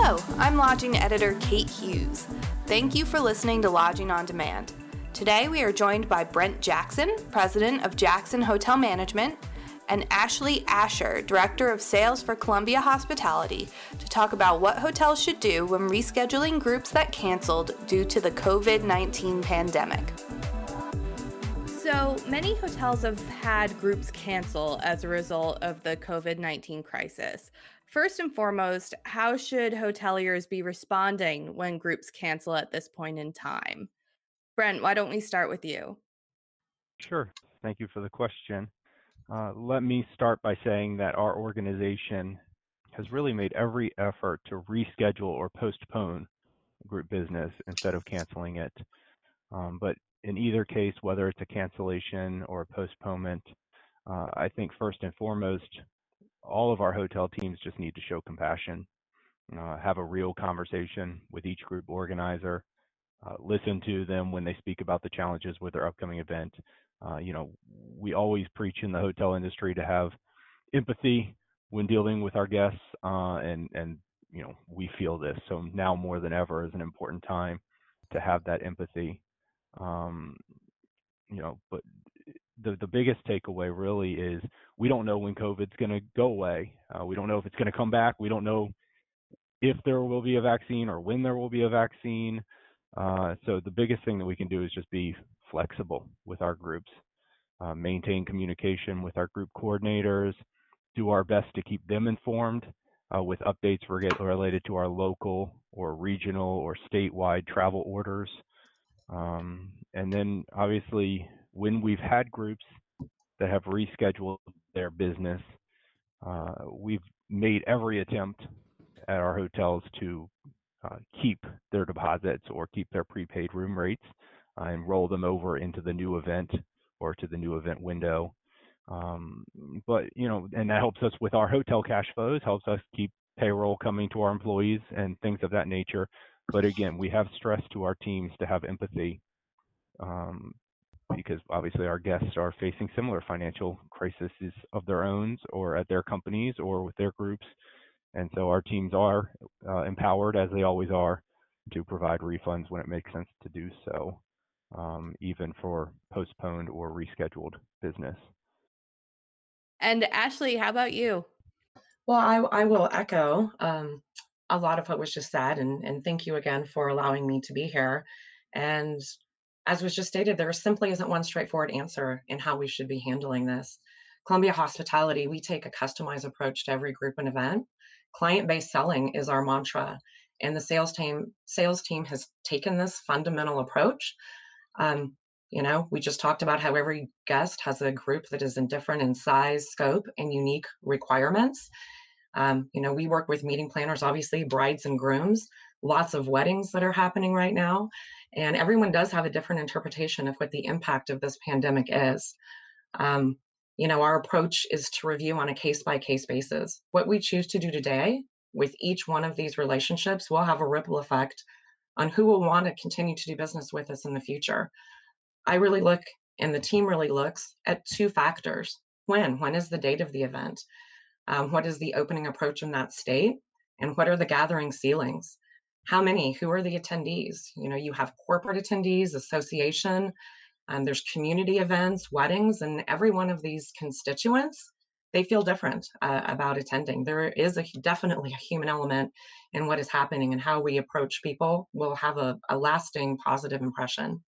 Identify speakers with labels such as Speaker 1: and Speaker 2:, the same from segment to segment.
Speaker 1: Hello, I'm lodging editor Kate Hughes. Thank you for listening to Lodging on Demand. Today we are joined by Brent Jackson, president of Jackson Hotel Management, and Ashley Asher, director of sales for Columbia Hospitality, to talk about what hotels should do when rescheduling groups that canceled due to the COVID-19 pandemic. So many hotels have had groups cancel as a result of the COVID-19 crisis. First and foremost, how should hoteliers be responding when groups cancel at this point in time? Brent, why don't we start with you?
Speaker 2: Sure. Thank you for the question. Let me start by saying that our organization has really made every effort to reschedule or postpone group business instead of canceling it. But in either case, whether it's a cancellation or a postponement, I think first and foremost, all of our hotel teams just need to show compassion, have a real conversation with each group organizer, listen to them when they speak about the challenges with their upcoming event. We always preach in the hotel industry to have empathy when dealing with our guests, and we feel this. So now more than ever is an important time to have that empathy. But the biggest takeaway really is we don't know when COVID's going to go away. We don't know if it's going to come back. We don't know if there will be a vaccine or when there will be a vaccine. So the biggest thing that we can do is just be flexible with our groups, maintain communication with our group coordinators, do our best to keep them informed with updates related to our local or regional or statewide travel orders. And then obviously when we've had groups that have rescheduled their business, we've made every attempt at our hotels to keep their deposits or keep their prepaid room rates and roll them over into the new event or to the new event window. And that helps us with our hotel cash flows, helps us keep payroll coming to our employees and things of that nature. But again, we have stressed to our teams to have empathy because obviously our guests are facing similar financial crises of their own or at their companies or with their groups. And so our teams are empowered, as they always are, to provide refunds when it makes sense to do so, even for postponed or rescheduled business.
Speaker 1: And Ashley, how about you?
Speaker 3: Well, I will echo a lot of what was just said, and thank you again for allowing me to be here. And as was just stated, there simply isn't one straightforward answer in how we should be handling this. Columbia Hospitality, we take a customized approach to every group and event. Client-based selling is our mantra, and the sales team has taken this fundamental approach. We just talked about how every guest has a group that is different in size, scope, and unique requirements. We work with meeting planners, obviously, brides and grooms, lots of weddings that are happening right now. And everyone does have a different interpretation of what the impact of this pandemic is. Our approach is to review on a case-by-case basis. What we choose to do today with each one of these relationships will have a ripple effect on who will want to continue to do business with us in the future. I really look, and the team really looks at two factors. When is the date of the event? What is the opening approach in that state? And what are the gathering ceilings? How many? Who are the attendees? You have corporate attendees, association, there's community events, weddings, and every one of these constituents, they feel different about attending. There is definitely a human element in what is happening, and how we approach people will have a lasting positive impression.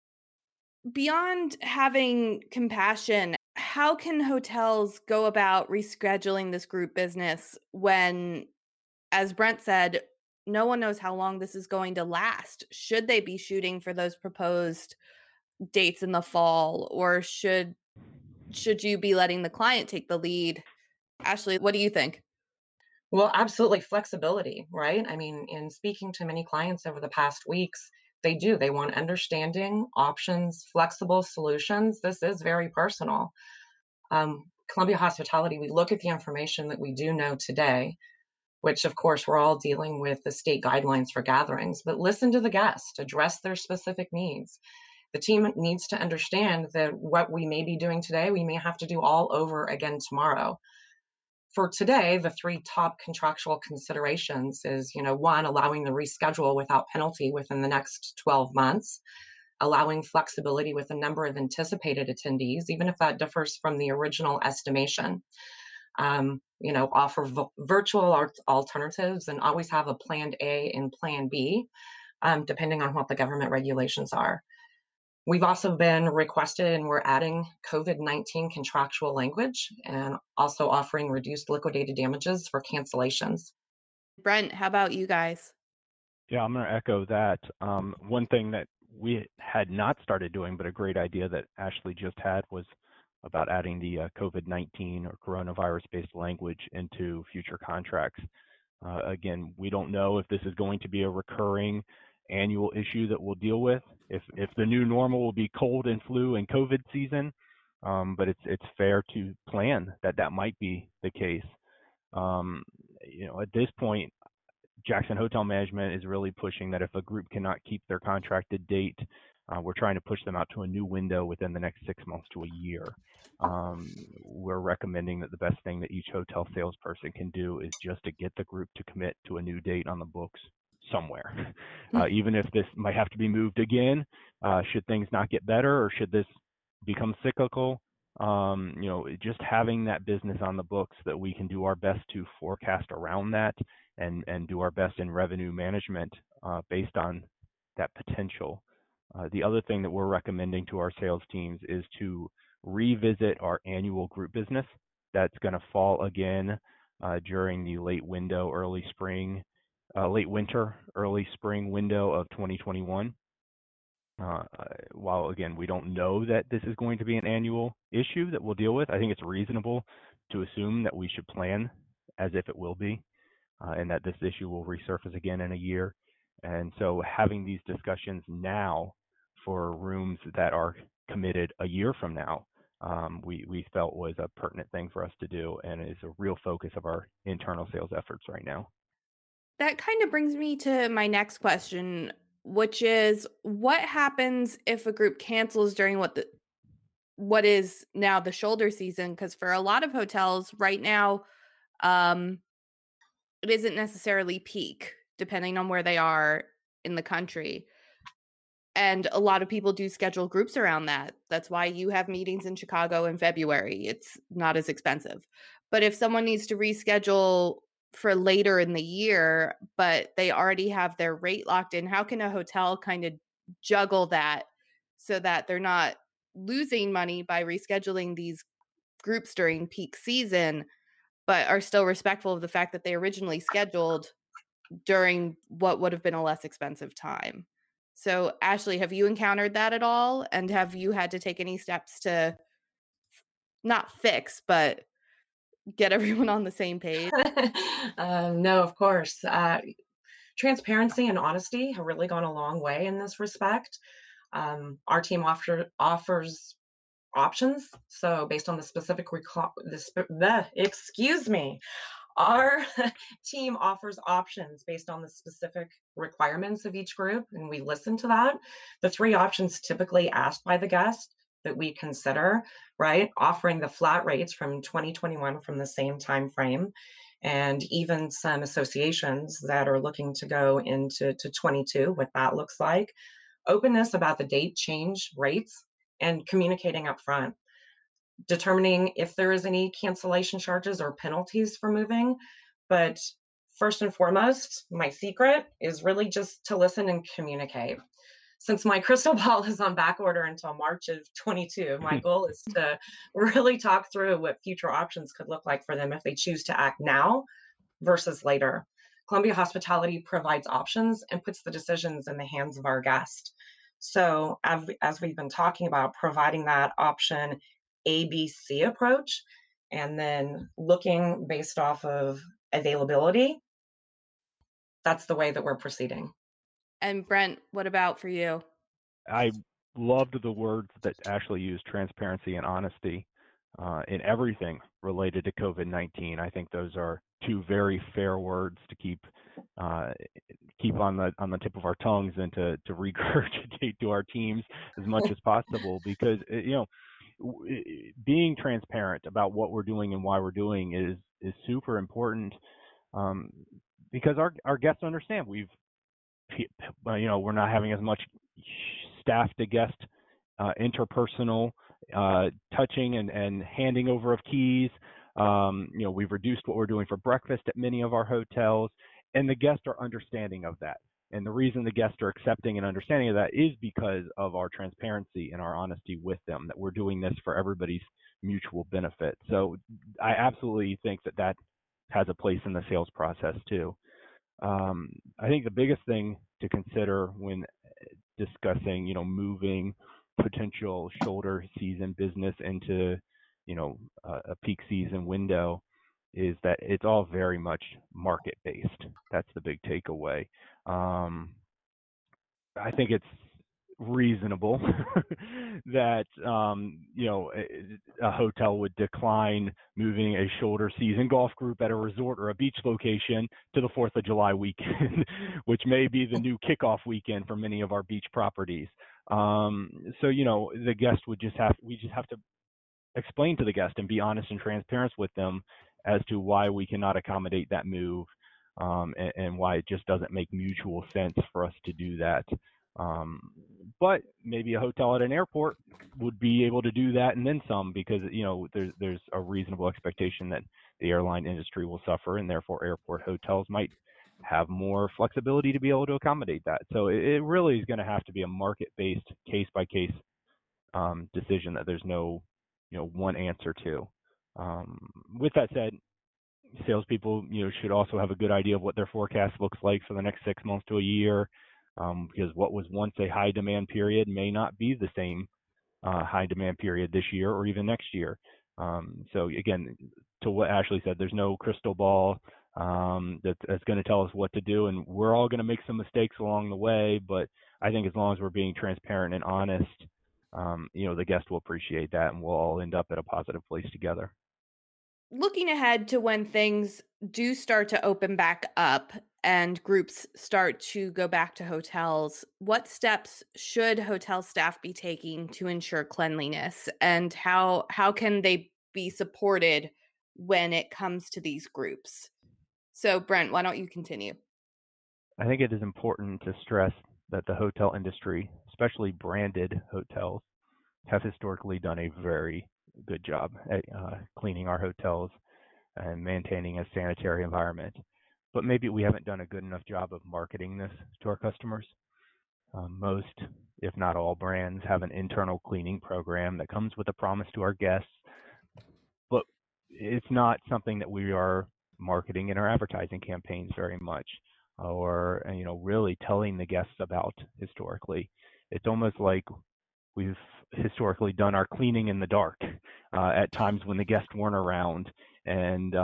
Speaker 1: Beyond having compassion, how can hotels go about rescheduling this group business when, as Brent said, no one knows how long this is going to last? Should they be shooting for those proposed dates in the fall, or should you be letting the client take the lead? Ashley, what do you think?
Speaker 3: Well, absolutely, flexibility, right? I mean, in speaking to many clients over the past weeks, they want understanding, options, flexible solutions. This is very personal. Columbia Hospitality, we look at the information that we do know today, which of course we're all dealing with the state guidelines for gatherings, but listen to the guest, address their specific needs. The team needs to understand that what we may be doing today, we may have to do all over again tomorrow. for today, the three top contractual considerations is, one, allowing the reschedule without penalty within the next 12 months, allowing flexibility with the number of anticipated attendees, even if that differs from the original estimation. Offer virtual alternatives and always have a plan A and plan B, depending on what the government regulations are. We've also been requested and we're adding COVID-19 contractual language and also offering reduced liquidated damages for cancellations.
Speaker 1: Brent, how about you guys?
Speaker 2: Yeah, I'm going to echo that. One thing that we had not started doing, but a great idea that Ashley just had, was about adding the COVID-19 or coronavirus-based language into future contracts. Again, we don't know if this is going to be a recurring annual issue that we'll deal with, if the new normal will be cold and flu and COVID season, but it's fair to plan that might be the case. At this point, Jackson Hotel Management is really pushing that if a group cannot keep their contracted date, we're trying to push them out to a new window within the next 6 months to a year. We're recommending that the best thing that each hotel salesperson can do is just to get the group to commit to a new date on the books somewhere. Even if this might have to be moved again, should things not get better or should this become cyclical, just having that business on the books that we can do our best to forecast around that and do our best in revenue management based on that potential. The other thing that we're recommending to our sales teams is to revisit our annual group business. That's going to fall again during the late winter, early spring window of 2021. While again, we don't know that this is going to be an annual issue that we'll deal with, I think it's reasonable to assume that we should plan as if it will be, and that this issue will resurface again in a year. And so having these discussions now for rooms that are committed a year from now, we felt was a pertinent thing for us to do, and is a real focus of our internal sales efforts right now.
Speaker 1: That kind of brings me to my next question, which is, what happens if a group cancels during what is now the shoulder season? Because for a lot of hotels right now, it isn't necessarily peak, depending on where they are in the country. And a lot of people do schedule groups around that. That's why you have meetings in Chicago in February. It's not as expensive. But if someone needs to reschedule for later in the year, but they already have their rate locked in, how can a hotel kind of juggle that so that they're not losing money by rescheduling these groups during peak season, but are still respectful of the fact that they originally scheduled during what would have been a less expensive time? So, Ashley, have you encountered that at all? And have you had to take any steps to not fix, but get everyone on the same page?
Speaker 3: No, of course. Transparency and honesty have really gone a long way in this respect. Our team offers options. So based on the specific excuse me, our team offers options based on the specific requirements of each group, and we listen to that. The three options typically asked by the guest that we consider, right? Offering the flat rates from 2021 from the same time frame, and even some associations that are looking to go into 22, what that looks like. Openness about the date change rates and communicating up front, determining if there is any cancellation charges or penalties for moving. But first and foremost, my secret is really just to listen and communicate. Since my crystal ball is on back order until March of 22, my goal is to really talk through what future options could look like for them if they choose to act now versus later. Columbia Hospitality provides options and puts the decisions in the hands of our guest. So as we've been talking about, providing that option ABC approach, and then looking based off of availability, that's the way that we're proceeding.
Speaker 1: And Brent, what about for you?
Speaker 2: I loved the words that Ashley used, transparency and honesty, in everything related to COVID-19. I think those are two very fair words to keep on the tip of our tongues and to regurgitate to our teams as much as possible, because being transparent about what we're doing and why we're doing is super important, um, because our guests understand we're not having as much staff to guest interpersonal touching and handing over of keys. We've reduced what we're doing for breakfast at many of our hotels, and the guests are understanding of that. And the reason the guests are accepting and understanding of that is because of our transparency and our honesty with them, that we're doing this for everybody's mutual benefit. So I absolutely think that has a place in the sales process too. I think the biggest thing to consider when discussing, moving potential shoulder season business into, a peak season window is that it's all very much market based. That's the big takeaway. I think it's reasonable that a hotel would decline moving a shoulder season golf group at a resort or a beach location to the 4th of July weekend, which may be the new kickoff weekend for many of our beach properties. So the guest we just have to explain to the guest and be honest and transparent with them as to why we cannot accommodate that move, and why it just doesn't make mutual sense for us to do that. But maybe a hotel at an airport would be able to do that and then some, because there's a reasonable expectation that the airline industry will suffer, and therefore airport hotels might have more flexibility to be able to accommodate that. So it really is going to have to be a market-based, case-by-case decision that there's no one answer to. With that said, salespeople should also have a good idea of what their forecast looks like for the next 6 months to a year, because what was once a high demand period may not be the same high demand period this year or even next year. So again, to what Ashley said, there's no crystal ball that's going to tell us what to do, and we're all going to make some mistakes along the way. But I think as long as we're being transparent and honest, the guest will appreciate that, and we'll all end up at a positive place together.
Speaker 1: Looking ahead to when things do start to open back up and groups start to go back to hotels, what steps should hotel staff be taking to ensure cleanliness, and how can they be supported when it comes to these groups? So Brent, why don't you continue?
Speaker 2: I think it is important to stress that the hotel industry, especially branded hotels, have historically done a very good job at cleaning our hotels and maintaining a sanitary environment. But maybe we haven't done a good enough job of marketing this to our customers. Most, if not all, brands have an internal cleaning program that comes with a promise to our guests, but it's not something that we are marketing in our advertising campaigns very much, or really telling the guests about historically. It's almost like we've historically done our cleaning in the dark at times when the guests weren't around. And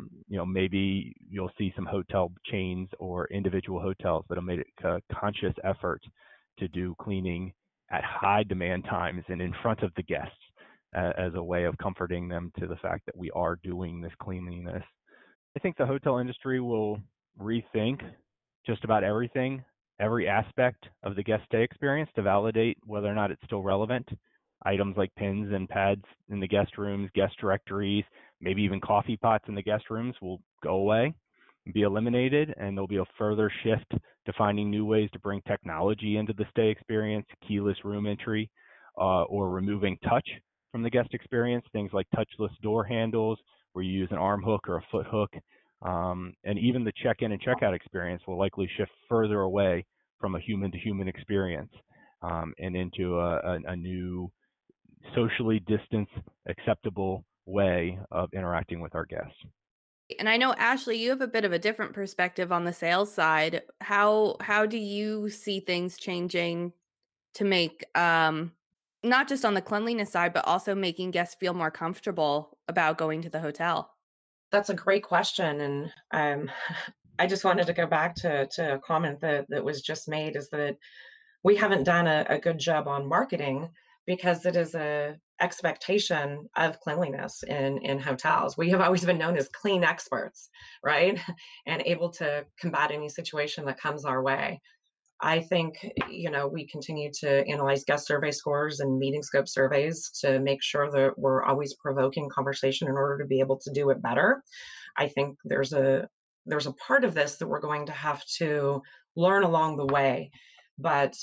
Speaker 2: maybe you'll see some hotel chains or individual hotels that have made a conscious effort to do cleaning at high demand times and in front of the guests as a way of comforting them to the fact that we are doing this cleanliness. I think the hotel industry will rethink just about everything, every aspect of the guest stay experience to validate whether or not it's still relevant. Items like pens and pads in the guest rooms, guest directories, maybe even coffee pots in the guest rooms will go away and be eliminated, and there'll be a further shift to finding new ways to bring technology into the stay experience, keyless room entry, or removing touch from the guest experience, things like touchless door handles where you use an arm hook or a foot hook. And even the check-in and check-out experience will likely shift further away from a human-to-human experience, and into a new socially distanced, acceptable way of interacting with our guests.
Speaker 1: And I know, Ashley, you have a bit of a different perspective on the sales side. How do you see things changing to make not just on the cleanliness side, but also making guests feel more comfortable about going to the hotel?
Speaker 3: That's a great question, and I just wanted to go back to a comment that was just made, is that we haven't done a good job on marketing because it is a expectation of cleanliness in hotels. We have always been known as clean experts, right? And able to combat any situation that comes our way. I think, we continue to analyze guest survey scores and meeting scope surveys to make sure that we're always provoking conversation in order to be able to do it better. I think there's a part of this that we're going to have to learn along the way, but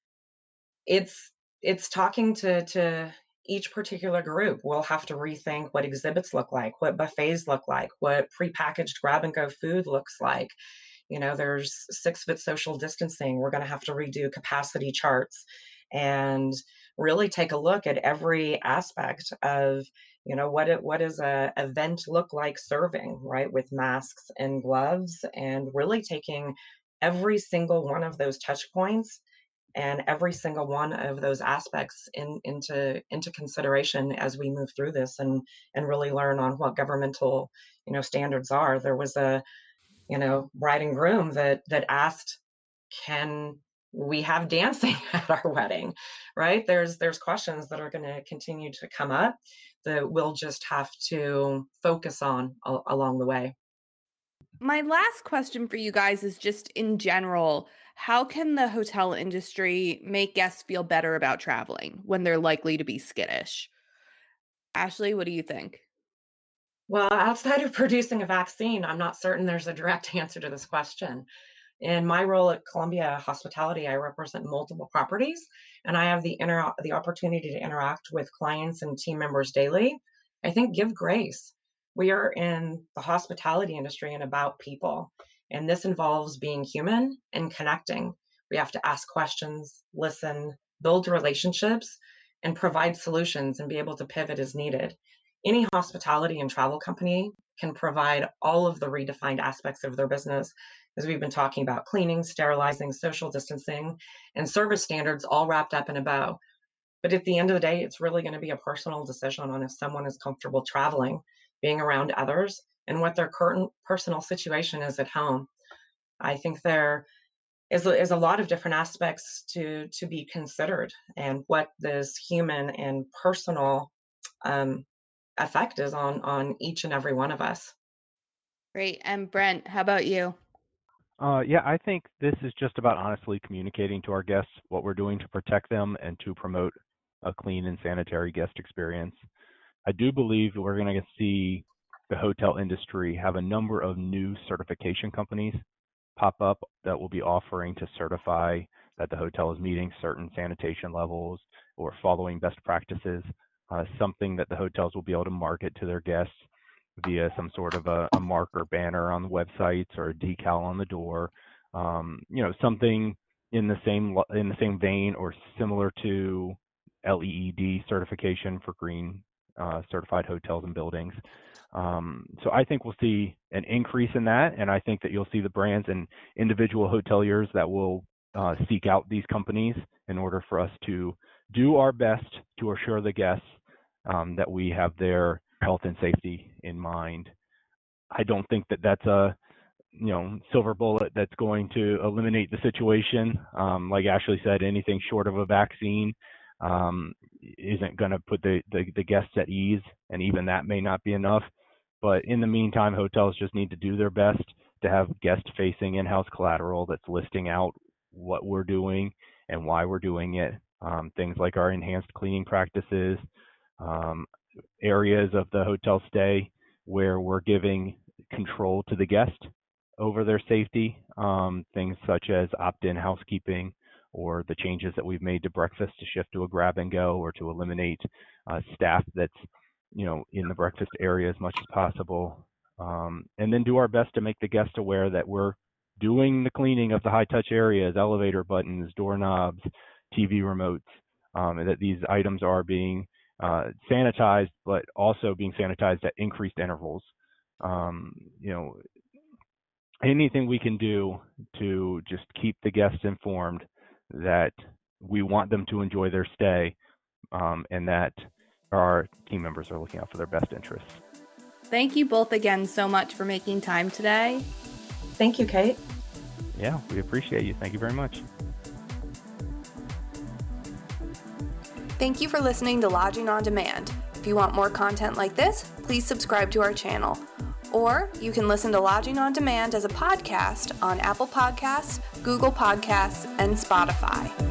Speaker 3: it's talking to each particular group. We'll have to rethink what exhibits look like, what buffets look like, what prepackaged grab and go food looks like. There's 6 foot social distancing. We're going to have to redo capacity charts and really take a look at every aspect of, what does a event look like serving, right? With masks and gloves, and really taking every single one of those touch points and every single one of those aspects into consideration as we move through this, and really learn on what governmental standards are. There was a bride and groom that asked, can we have dancing at our wedding, right? There's questions that are going to continue to come up that we'll just have to focus on along the way.
Speaker 1: My last question for you guys is just in general, how can the hotel industry make guests feel better about traveling when they're likely to be skittish? Ashley, what do you think?
Speaker 3: Well, outside of producing a vaccine, I'm not certain there's a direct answer to this question. In my role at Columbia Hospitality, I represent multiple properties, and I have the opportunity to interact with clients and team members daily. I think give grace. We are in the hospitality industry and about people, and this involves being human and connecting. We have to ask questions, listen, build relationships, and provide solutions and be able to pivot as needed. Any hospitality and travel company can provide all of the redefined aspects of their business, as we've been talking about: cleaning, sterilizing, social distancing, and service standards, all wrapped up in a bow. But at the end of the day, it's really going to be a personal decision on if someone is comfortable traveling, being around others, and what their current personal situation is at home. I think there is a lot of different aspects to be considered, and what this human and personal um, effect is on each and every one of us.
Speaker 1: Great. And Brent, how about you?
Speaker 2: Yeah, I think this is just about honestly communicating to our guests what we're doing to protect them and to promote a clean and sanitary guest experience. I do believe we're going to see the hotel industry have a number of new certification companies pop up that will be offering to certify that the hotel is meeting certain sanitation levels or following best practices, something that the hotels will be able to market to their guests via some sort of a marker banner on the websites or a decal on the door, something in the same vein or similar to LEED certification for green certified hotels and buildings. So I think we'll see an increase in that, and I think that you'll see the brands and individual hoteliers that will seek out these companies in order for us to do our best to assure the guests that we have their health and safety in mind. I don't think that that's a silver bullet that's going to eliminate the situation. Like Ashley said, anything short of a vaccine isn't going to put the guests at ease, and even that may not be enough. But in the meantime, hotels just need to do their best to have guest-facing in-house collateral that's listing out what we're doing and why we're doing it. Things like our enhanced cleaning practices, areas of the hotel stay where we're giving control to the guest over their safety, things such as opt-in housekeeping, or the changes that we've made to breakfast to shift to a grab and go, or to eliminate staff that's in the breakfast area as much as possible, and then do our best to make the guest aware that we're doing the cleaning of the high touch areas, elevator buttons, doorknobs, TV remotes, and that these items are being sanitized, but also being sanitized at increased intervals. Anything we can do to just keep the guests informed that we want them to enjoy their stay, and that our team members are looking out for their best interests.
Speaker 1: Thank you both again so much for making time today.
Speaker 3: Thank you, Kate.
Speaker 2: Yeah, we appreciate you. Thank you very much.
Speaker 1: Thank you for listening to Lodging on Demand. If you want more content like this, please subscribe to our channel. Or you can listen to Lodging on Demand as a podcast on Apple Podcasts, Google Podcasts, and Spotify.